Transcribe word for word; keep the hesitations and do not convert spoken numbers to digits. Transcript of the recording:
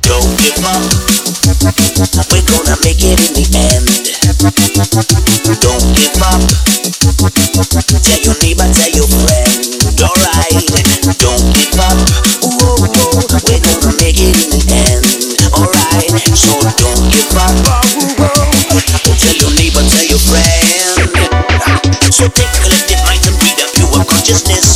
don't give up. We're gonna make it in the end. Don't give up. Tell your neighbor, tell your friend. Alright, don't give up. Whoa, whoa, we're gonna make it in the end. Alright, so don't give up. Tell your neighbor, tell your friend. So take collective minds and breathe a pure consciousness.